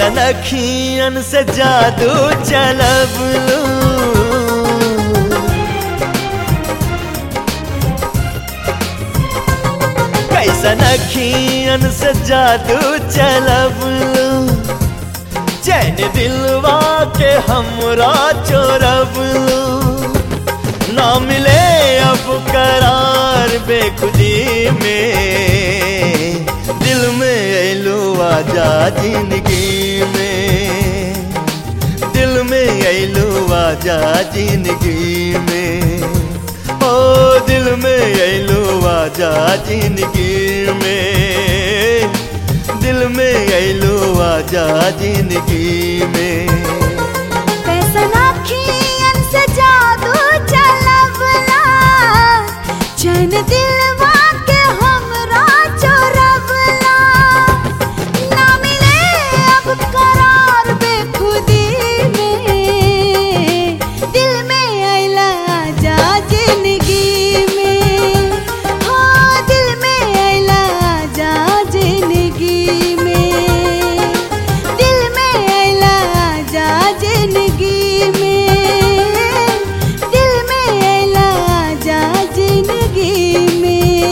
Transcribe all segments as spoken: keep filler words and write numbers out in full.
कैसन अखियन से जादू चलबलू, कैसन अखियन से जादू चलबलू, चैन दिलवा के हमरा चोरबलू। ना मिले अब करार बेखुदी में, दिल में अइलू आजा जिंदगी में, दिल में अइलू आजा जिंदगी में, ओ दिल में अइलू आजा जिंदगी में, दिल में अइलू आजा जिंदगी में। कैसन अखियन से जादू चलबला, चैन दिलवा के हमरा चोरबला। ना मिले अब करार बेखुदी में, दिल में अइला आजा जिंदगी में, हो दिल में अइला आजा जिंदगी में, दिल में अइला आजा जिंदगी में, दिल में अइला आजा जिंदगी में।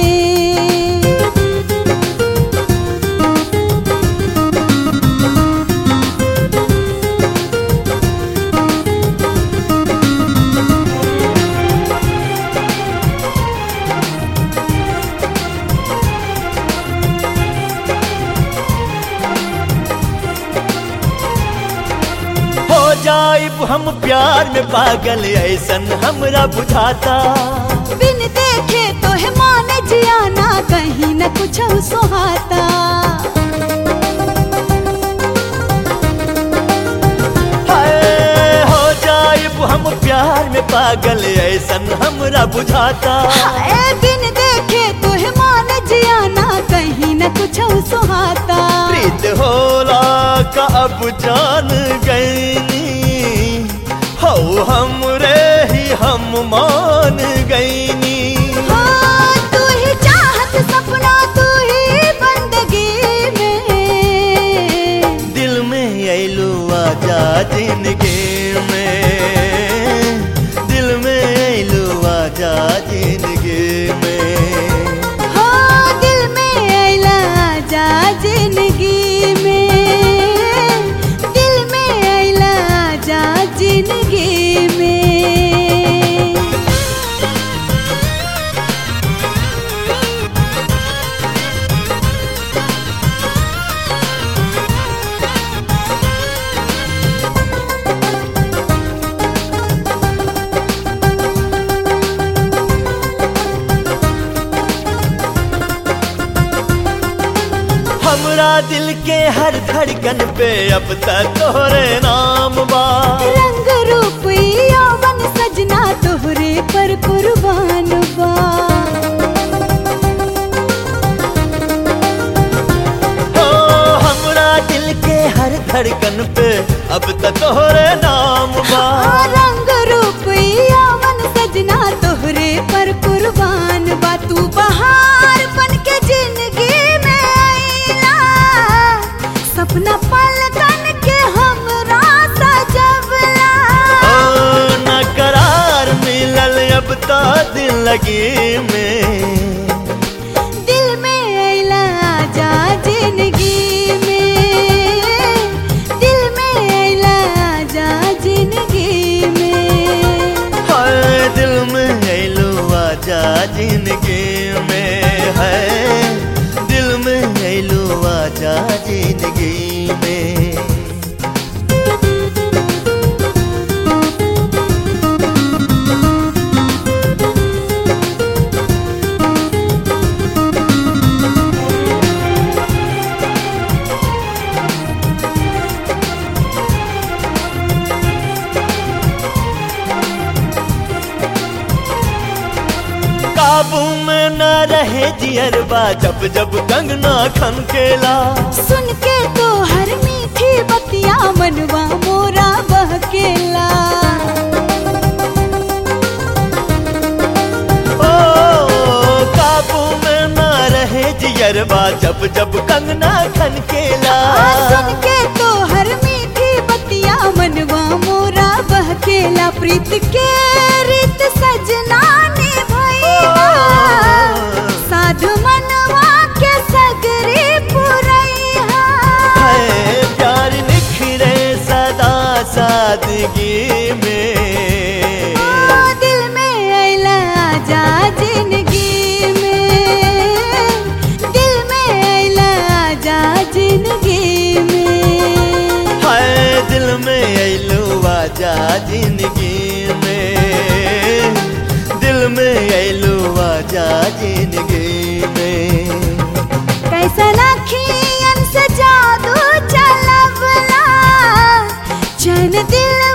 हो जाइब हम प्यार में पागल ऐसन हमरा बुझाता, बिन देखे तो है माने जियाना कहीं न कुछ सुहाता। हाय हो जाइब हम प्यार में पागल ऐसन हमरा बुझाता, हाय बिन देखे तो है माने जियाना कहीं न कुछ सुहाता। प्रीत होला का अब जान गईनी, हो हमरे ही हम मान गईनी। हो तू ही चाहत सपना, तू ही बंदगी में, दिल में अइलू आजा जिंदगी में, दिल में अइलू आजा जिंदगी में, हो दिल में अइला आजा जिंदगी में, दिल में अइला आजा जिंदगी में। हमरा दिल के हर धड़कन पे अब तक तोहरे नाम बा, रंग रूप यौवन सजना तोहरे पर कुर्बान बा। हो हमरा दिल के हर धड़कन पे अब तक तोहरे नाम बा, रंग रूप यौवन सजना तोहरे पर कुर्बान बा। तू बहार बन के जिंदगी में आइला, सपना पलकन के हमरा सजवला। ओ न करार मिलल अब तो दिल लगी में, दिल में अइला आजा जिंदगी में, दिल में अइला आजा जिंदगी में, हाय दिल में अइलू आजा जिंदगी में, है दिल में अइलू आजा जिंदगी में। काबू में न रहे जियरबा जब जब कंगना खनकेला, सुन के तो हर मीठी बतिया मनवा मोरा बहकेला। ओ काबू में न रहे जियरबा जब जब कंगना खनकेला, सुन के तो हर प्रीत के रीत सजना निभैया साधु मनवा के सगरी पुरैया है प्यार निखरे सदा सादगी में ओ दिल में अइला आजा जिंदगी में दिल में अइला आजा जिंदगी में हाय दिल में अइलू आजा जिंदगी में दिल में अइलू आजा जिंदगी में कैसन अखियन से जादू चलवला चैन दिल